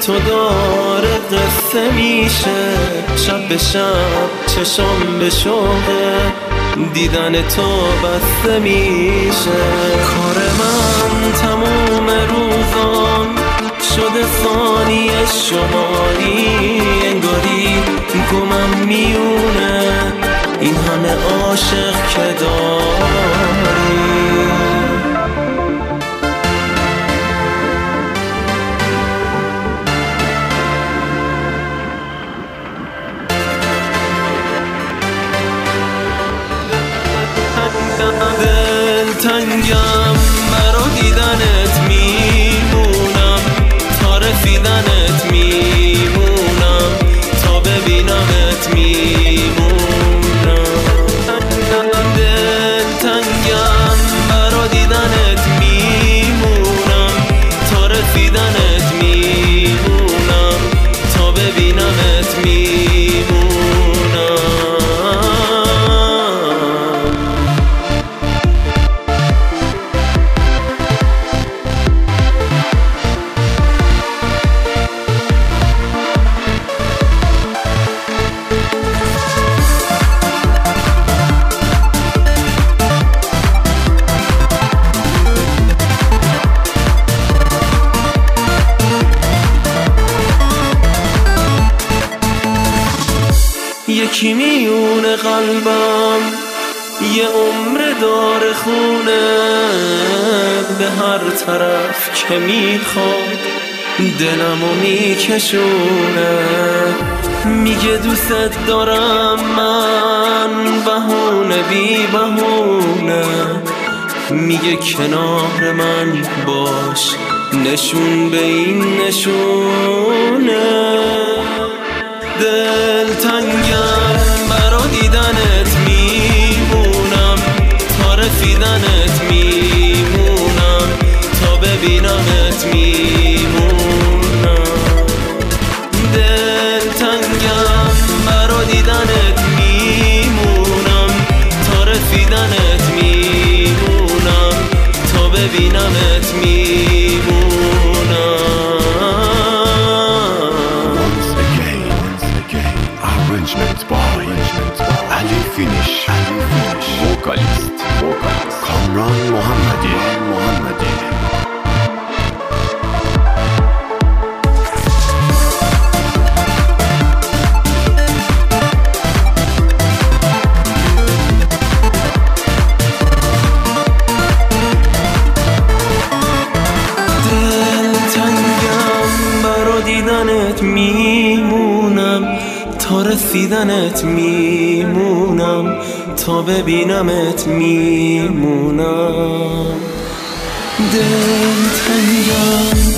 تو داره قصه میشه، شب به شب چشام به شوقه دیدن تو بسته میشه. کار من تموم روزام شده ثانیه شماری، انگاری گمم میونه این همه عاشق که داری. دلتنگم برا دیدنت میمونم، تا رسیدنت میمونم، تا ببینمت میمونم. دلتنگم برا دیدنت میمونم، تا رسیدنت میمونم، تا ببینمت میمونم. یکی میونه قلبم یه عمر داره خونه، به هر طرف که میخواد دلمو میکشونه. میگه دوست دارم من بهونه بی بهونه، میگه کنار من باش نشون به این نشونه. دلتنگم برا دیدنت میمونم، تا رسیدنت میمونم، تا ببینمت میمونم. دلتنگم برا دیدنت میمونم، تا رسیدنت میمونم، تا ببینمت میمونم. Arrangement by Ali Finish, vocalist Kamran Mohammadi. دلتنگم برا دیدنت میمونم، تا رسیدنت میمونم، تا ببینمت میمونم. دلتنگم